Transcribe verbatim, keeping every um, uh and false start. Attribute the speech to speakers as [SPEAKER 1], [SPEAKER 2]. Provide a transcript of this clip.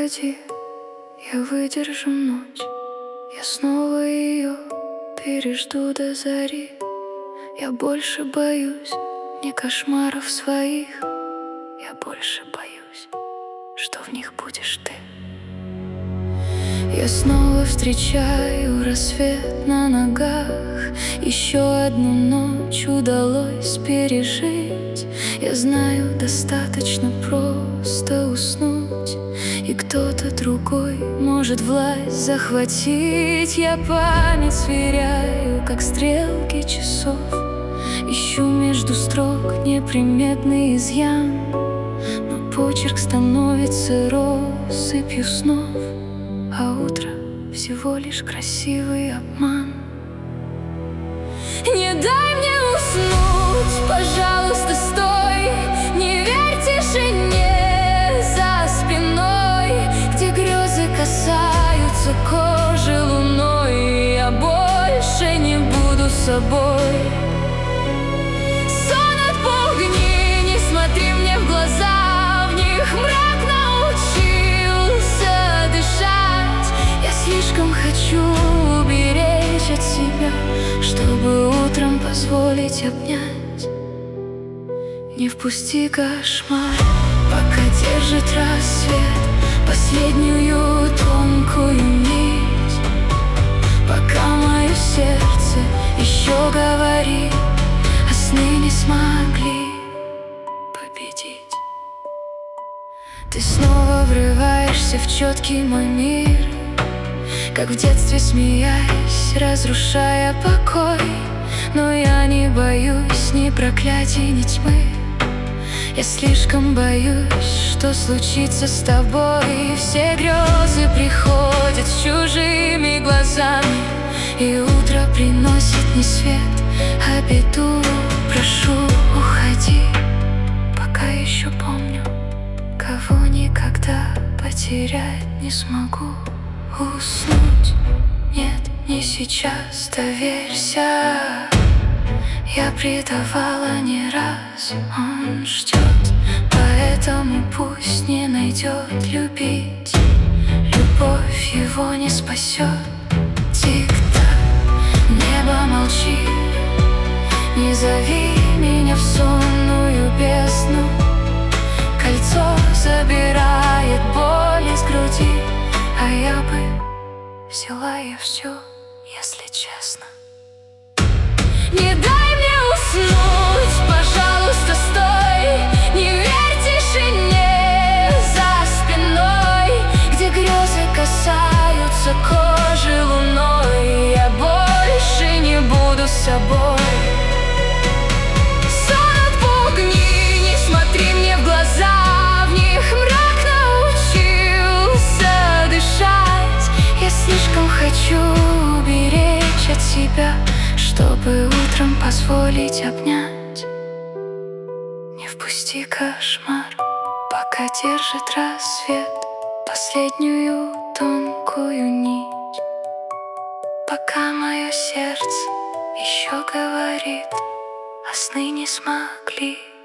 [SPEAKER 1] уходи, я выдержу ночь. Я снова ее пережду до зари. Я больше боюсь не кошмаров своих, я больше боюсь, что в них будешь ты. Я снова встречаю рассвет на ногах. Еще одну ночь удалось пережить. Я знаю, достаточно просто уснуть, и кто-то другой может власть захватить. Я память сверяю, как стрелки часов. Ищу между строк неприметный изъян, но почерк становится россыпью снов, а утро всего лишь красивый обман. Не дай мне уснуть, пожалуйста, стой. Не верь тишине за спиной, где грезы касаются кожи луной. Я больше не буду собой. Сон отпугни, не смотри мне в глаза, в них мрак научился дышать. Я слишком хочу уберечь от себя, чтобы утром позволить обнять. Не впусти кошмар, пока держит рассвет последнюю тонкую нить, пока мое сердце еще говорит, а сны не смогли победить. Ты снова врываешься в четкий мой мир, как в детстве смеясь, разрушая покой. Но я не боюсь ни проклятий, ни тьмы. Я слишком боюсь, что случится с тобой. Все грезы приходят с чужими глазами, и утро приносит не свет, а беду. Прошу, уходи, пока еще помню, кого никогда потерять не смогу. Уснуть? Нет, не сейчас, доверься. Я предавала не раз, он ждет, поэтому пусть не найдет любить. Любовь его не спасет. Тик-так, небо молчит, не зови меня в сонную бездну. Кольцо забирает боль из груди, а я бы взяла я все, если честно. Не дай мне уснуть, пожалуйста, стой. Не верь тишине за спиной, где грезы касаются кожи луной. Я больше не буду собой. Сон отпугни, не смотри мне в глаза, в них мрак научился дышать. Я слишком хочу уберечь от себя, чтобы утром позволить обнять. Не впусти кошмар, пока держит рассвет последнюю тонкую нить, пока мое сердце еще говорит, а сны не смогли